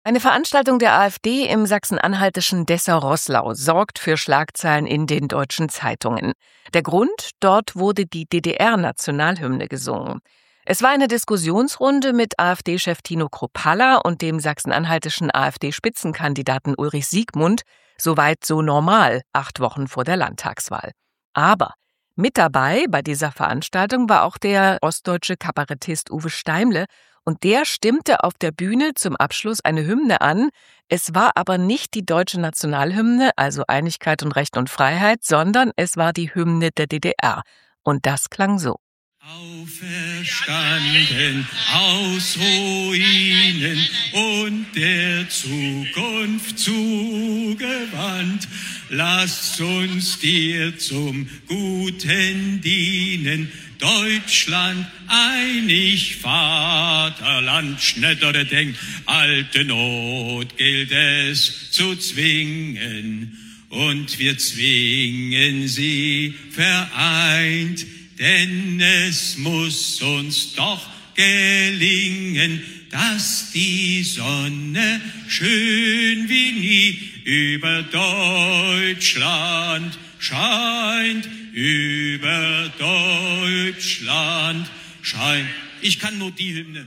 Eine Veranstaltung der AfD im sachsen-anhaltischen Dessau-Roßlau sorgt für Schlagzeilen in den deutschen Zeitungen. Der Grund: dort wurde die DDR-Nationalhymne gesungen. Es war eine Diskussionsrunde mit AfD-Chef Tino Kruppalla und dem sachsen-anhaltischen AfD-Spitzenkandidaten Ulrich Siegmund. Soweit so normal, 8 Wochen vor der Landtagswahl. Aber mit dabei bei dieser Veranstaltung war auch der ostdeutsche Kabarettist Uwe Steimle. Und der stimmte auf der Bühne zum Abschluss eine Hymne an. Es war aber nicht die deutsche Nationalhymne, also Einigkeit und Recht und Freiheit, sondern es war die Hymne der DDR. Und das klang so. Auferstanden aus Ruinen und der Zukunft zugewandt, lass uns dir zum Guten dienen, Deutschland einig, Vaterland, Schnetter denkt, alte Not gilt es zu zwingen, und wir zwingen sie vereint, denn es muss uns doch gelingen, dass die Sonne schön wie nie über Deutschland scheint, über Deutschland scheint. Ich kann nur die Hymne.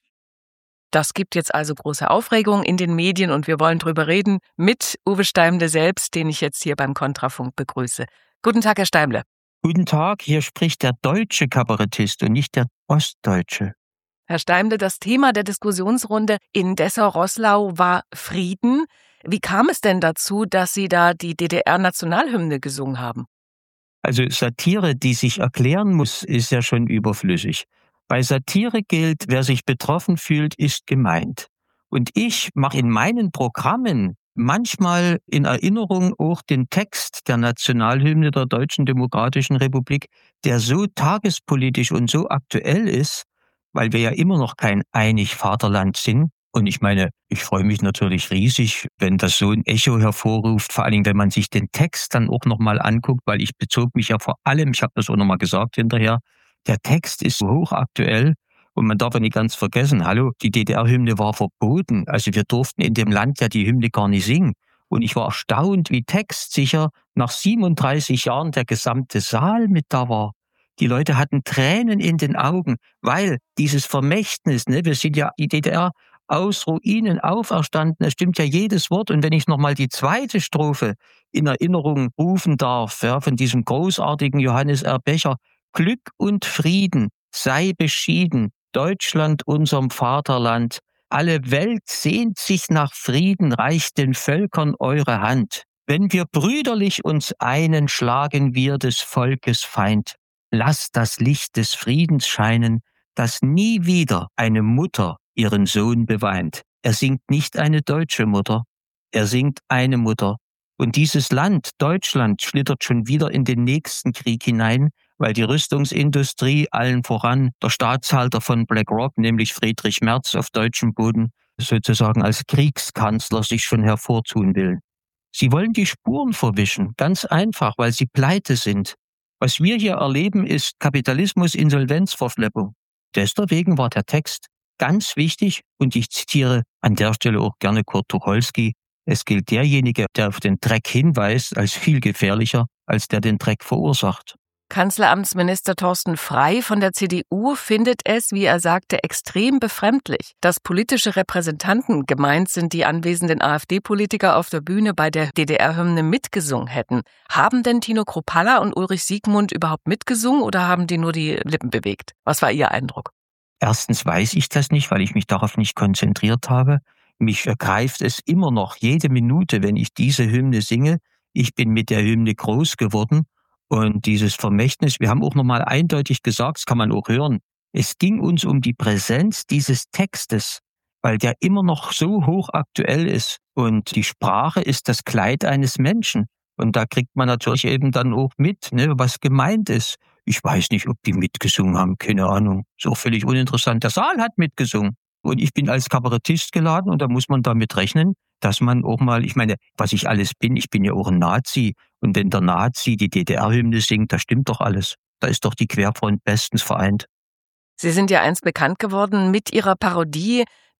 Das gibt jetzt also große Aufregung in den Medien und wir wollen drüber reden mit Uwe Steimle selbst, den ich jetzt hier beim Kontrafunk begrüße. Guten Tag, Herr Steimle. Guten Tag, hier spricht der deutsche Kabarettist und nicht der ostdeutsche. Herr Steimle, das Thema der Diskussionsrunde in Dessau-Roßlau war Frieden. Wie kam es denn dazu, dass Sie da die DDR-Nationalhymne gesungen haben? Also Satire, die sich erklären muss, ist ja schon überflüssig. Bei Satire gilt, wer sich betroffen fühlt, ist gemeint. Und ich mache in meinen Programmen manchmal in Erinnerung auch den Text der Nationalhymne der Deutschen Demokratischen Republik, der so tagespolitisch und so aktuell ist, weil wir ja immer noch kein Einig-Vaterland sind. Und ich meine, ich freue mich natürlich riesig, wenn das so ein Echo hervorruft, vor allen Dingen, wenn man sich den Text dann auch nochmal anguckt, weil ich bezog mich ja vor allem, ich habe das auch nochmal gesagt hinterher, der Text ist hochaktuell. Und man darf ja nicht ganz vergessen, hallo, die DDR-Hymne war verboten. Also wir durften in dem Land ja die Hymne gar nicht singen. Und ich war erstaunt, wie textsicher nach 37 Jahren der gesamte Saal mit da war. Die Leute hatten Tränen in den Augen, weil dieses Vermächtnis, wir sind ja die DDR aus Ruinen auferstanden, es stimmt ja jedes Wort. Und wenn ich nochmal die zweite Strophe in Erinnerung rufen darf, von diesem großartigen Johannes R. Becher, Glück und Frieden sei beschieden, Deutschland, unserem Vaterland. Alle Welt sehnt sich nach Frieden, reicht den Völkern eure Hand. Wenn wir brüderlich uns einen, schlagen wir des Volkes Feind. Lasst das Licht des Friedens scheinen, dass nie wieder eine Mutter ihren Sohn beweint. Er singt nicht eine deutsche Mutter, er singt eine Mutter. Und dieses Land, Deutschland, schlittert schon wieder in den nächsten Krieg hinein, weil die Rüstungsindustrie, allen voran der Staatshalter von BlackRock, nämlich Friedrich Merz auf deutschem Boden, sozusagen als Kriegskanzler sich schon hervortun will. Sie wollen die Spuren verwischen, ganz einfach, weil sie pleite sind. Was wir hier erleben, ist Kapitalismus, Insolvenzverschleppung. Deswegen war der Text ganz wichtig und ich zitiere an der Stelle auch gerne Kurt Tucholsky. Es gilt derjenige, der auf den Dreck hinweist, als viel gefährlicher, als der den Dreck verursacht. Kanzleramtsminister Thorsten Frey von der CDU findet es, wie er sagte, extrem befremdlich, dass politische Repräsentanten, gemeint sind die anwesenden AfD-Politiker, auf der Bühne bei der DDR-Hymne mitgesungen hätten. Haben denn Tino Kruppalla und Ulrich Siegmund überhaupt mitgesungen oder haben die nur die Lippen bewegt? Was war Ihr Eindruck? Erstens weiß ich das nicht, weil ich mich darauf nicht konzentriert habe. Mich ergreift es immer noch jede Minute, wenn ich diese Hymne singe. Ich bin mit der Hymne groß geworden. Und dieses Vermächtnis, wir haben auch nochmal eindeutig gesagt, das kann man auch hören, es ging uns um die Präsenz dieses Textes, weil der immer noch so hochaktuell ist. Und die Sprache ist das Kleid eines Menschen. Und da kriegt man natürlich eben dann auch mit, was gemeint ist. Ich weiß nicht, ob die mitgesungen haben, keine Ahnung. Ist auch völlig uninteressant. Der Saal hat mitgesungen. Und ich bin als Kabarettist geladen und da muss man damit rechnen, dass man auch mal, ich meine, was ich alles bin, ich bin ja auch ein Nazi. Und wenn der Nazi die DDR-Hymne singt, da stimmt doch alles. Da ist doch die Querfront bestens vereint. Sie sind ja einst bekannt geworden mit Ihrer Parodie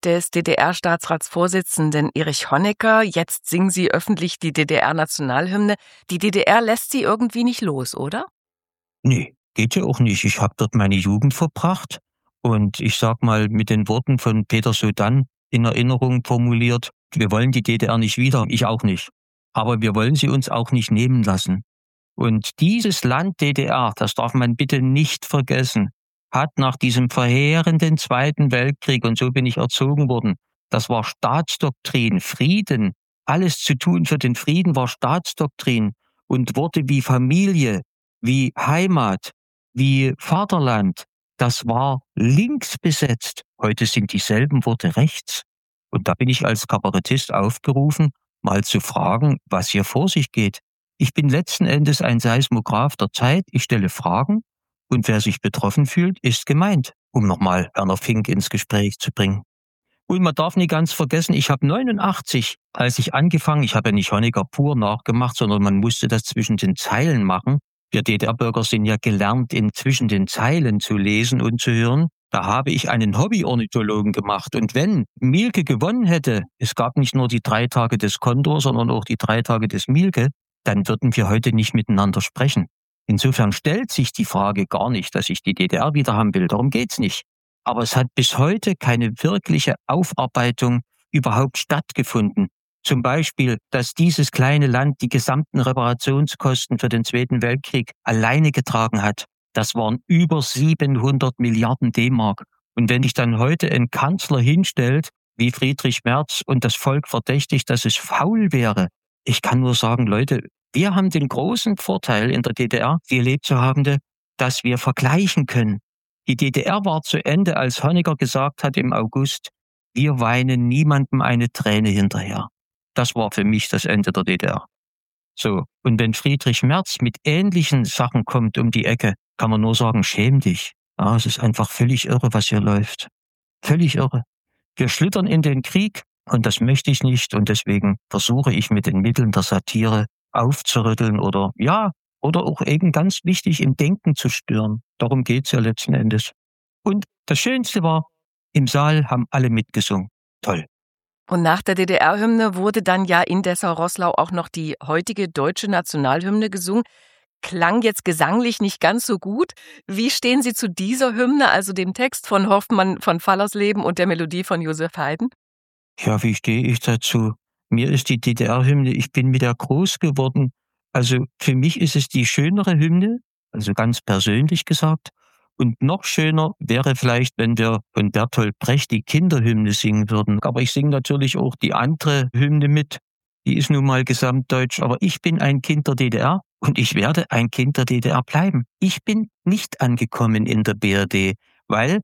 des DDR-Staatsratsvorsitzenden Erich Honecker. Jetzt singen Sie öffentlich die DDR-Nationalhymne. Die DDR lässt Sie irgendwie nicht los, oder? Nee, geht ja auch nicht. Ich habe dort meine Jugend verbracht und ich sag mal mit den Worten von Peter Sodann in Erinnerung formuliert, wir wollen die DDR nicht wieder, ich auch nicht. Aber wir wollen sie uns auch nicht nehmen lassen. Und dieses Land DDR, das darf man bitte nicht vergessen, hat nach diesem verheerenden Zweiten Weltkrieg, und so bin ich erzogen worden, das war Staatsdoktrin, Frieden, alles zu tun für den Frieden war Staatsdoktrin und Worte wie Familie, wie Heimat, wie Vaterland, das war links besetzt. Heute sind dieselben Worte rechts. Und da bin ich als Kabarettist aufgerufen, mal zu fragen, was hier vor sich geht. Ich bin letzten Endes ein Seismograph der Zeit, ich stelle Fragen und wer sich betroffen fühlt, ist gemeint, um nochmal Werner Fink ins Gespräch zu bringen. Und man darf nie ganz vergessen, ich habe 89, als ich angefangen, ich habe ja nicht Honecker pur nachgemacht, sondern man musste das zwischen den Zeilen machen. Wir DDR-Bürger sind ja gelernt, zwischen den Zeilen zu lesen und zu hören. Da habe ich einen Hobby-Ornithologen gemacht. Und wenn Mielke gewonnen hätte, es gab nicht nur die 3 Tage des Kondor, sondern auch die 3 Tage des Mielke, dann würden wir heute nicht miteinander sprechen. Insofern stellt sich die Frage gar nicht, dass ich die DDR wieder haben will. Darum geht's nicht. Aber es hat bis heute keine wirkliche Aufarbeitung überhaupt stattgefunden. Zum Beispiel, dass dieses kleine Land die gesamten Reparationskosten für den Zweiten Weltkrieg alleine getragen hat. Das waren über 700 Milliarden D-Mark. Und wenn sich dann heute ein Kanzler hinstellt, wie Friedrich Merz, und das Volk verdächtigt, dass es faul wäre, ich kann nur sagen, Leute, wir haben den großen Vorteil in der DDR gelebt zu haben, dass wir vergleichen können. Die DDR war zu Ende, als Honecker gesagt hat im August, wir weinen niemandem eine Träne hinterher. Das war für mich das Ende der DDR. So, und wenn Friedrich Merz mit ähnlichen Sachen kommt um die Ecke, kann man nur sagen, schäm dich. Ja, es ist einfach völlig irre, was hier läuft. Völlig irre. Wir schlittern in den Krieg und das möchte ich nicht und deswegen versuche ich mit den Mitteln der Satire aufzurütteln oder auch eben ganz wichtig im Denken zu stören. Darum geht's ja letzten Endes. Und das Schönste war, im Saal haben alle mitgesungen. Toll. Und nach der DDR-Hymne wurde dann ja in Dessau-Roßlau auch noch die heutige deutsche Nationalhymne gesungen. Klang jetzt gesanglich nicht ganz so gut. Wie stehen Sie zu dieser Hymne, also dem Text von Hoffmann von Fallersleben und der Melodie von Josef Haydn? Ja, wie stehe ich dazu? Mir ist die DDR-Hymne, ich bin mit der groß geworden. Also für mich ist es die schönere Hymne, also ganz persönlich gesagt. Und noch schöner wäre vielleicht, wenn wir von Bertolt Brecht die Kinderhymne singen würden. Aber ich singe natürlich auch die andere Hymne mit. Die ist nun mal gesamtdeutsch. Aber ich bin ein Kind der DDR und ich werde ein Kind der DDR bleiben. Ich bin nicht angekommen in der BRD, weil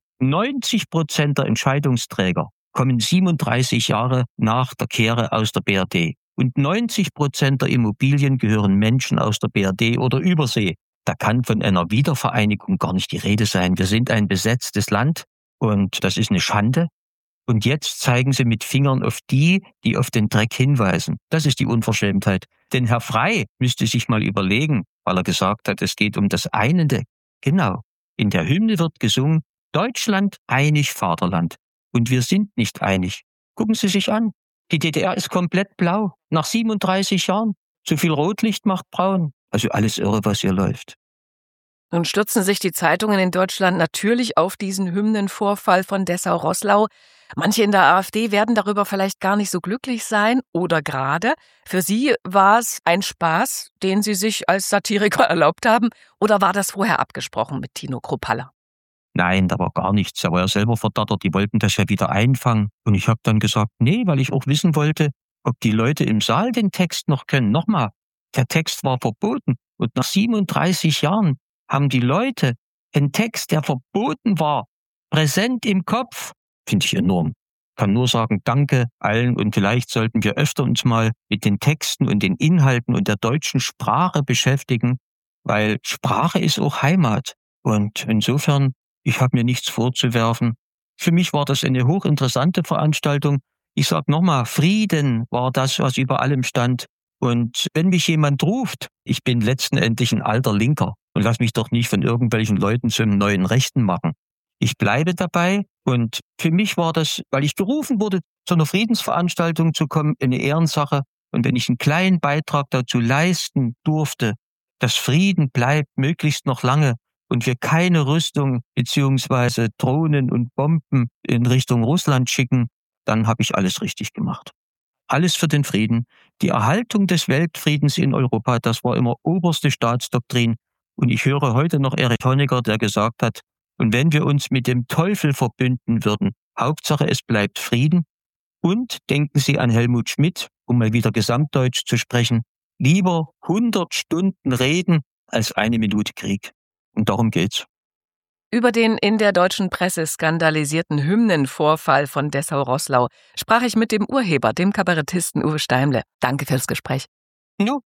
90% der Entscheidungsträger kommen 37 Jahre nach der Kehre aus der BRD. Und 90% der Immobilien gehören Menschen aus der BRD oder Übersee. Da kann von einer Wiedervereinigung gar nicht die Rede sein. Wir sind ein besetztes Land und das ist eine Schande. Und jetzt zeigen Sie mit Fingern auf die auf den Dreck hinweisen. Das ist die Unverschämtheit. Denn Herr Frey müsste sich mal überlegen, weil er gesagt hat, es geht um das Einende. Genau. In der Hymne wird gesungen, Deutschland einig Vaterland. Und wir sind nicht einig. Gucken Sie sich an. Die DDR ist komplett blau. Nach 37 Jahren. Zu viel Rotlicht macht braun. Also alles irre, was hier läuft. Nun stürzen sich die Zeitungen in Deutschland natürlich auf diesen Hymnenvorfall von Dessau-Roßlau. Manche in der AfD werden darüber vielleicht gar nicht so glücklich sein oder gerade. Für Sie war es ein Spaß, den Sie sich als Satiriker erlaubt haben, oder war das vorher abgesprochen mit Tino Kruppalla? Nein, da war gar nichts. Er war ja selber verdattert, die wollten das ja wieder einfangen. Und ich habe dann gesagt, nee, weil ich auch wissen wollte, ob die Leute im Saal den Text noch können. Nochmal, der Text war verboten. Und nach 37 Jahren haben die Leute einen Text, der verboten war, präsent im Kopf. Finde ich enorm. Kann nur sagen, danke allen und vielleicht sollten wir öfter uns mal mit den Texten und den Inhalten und der deutschen Sprache beschäftigen, weil Sprache ist auch Heimat. Und insofern, ich habe mir nichts vorzuwerfen. Für mich war das eine hochinteressante Veranstaltung. Ich sag nochmal, Frieden war das, was über allem stand. Und wenn mich jemand ruft, ich bin letzten Endlich ein alter Linker und lass mich doch nicht von irgendwelchen Leuten zum neuen Rechten machen. Ich bleibe dabei und für mich war das, weil ich berufen wurde, zu einer Friedensveranstaltung zu kommen, eine Ehrensache. Und wenn ich einen kleinen Beitrag dazu leisten durfte, dass Frieden bleibt, möglichst noch lange, und wir keine Rüstung beziehungsweise Drohnen und Bomben in Richtung Russland schicken, dann habe ich alles richtig gemacht. Alles für den Frieden. Die Erhaltung des Weltfriedens in Europa, das war immer oberste Staatsdoktrin. Und ich höre heute noch Erich Honecker, der gesagt hat, und wenn wir uns mit dem Teufel verbünden würden, Hauptsache es bleibt Frieden. Und denken Sie an Helmut Schmidt, um mal wieder Gesamtdeutsch zu sprechen, lieber 100 Stunden reden als 1 Minute Krieg. Und darum geht's. Über den in der deutschen Presse skandalisierten Hymnenvorfall von Dessau-Roßlau sprach ich mit dem Urheber, dem Kabarettisten Uwe Steimle. Danke fürs Gespräch. No,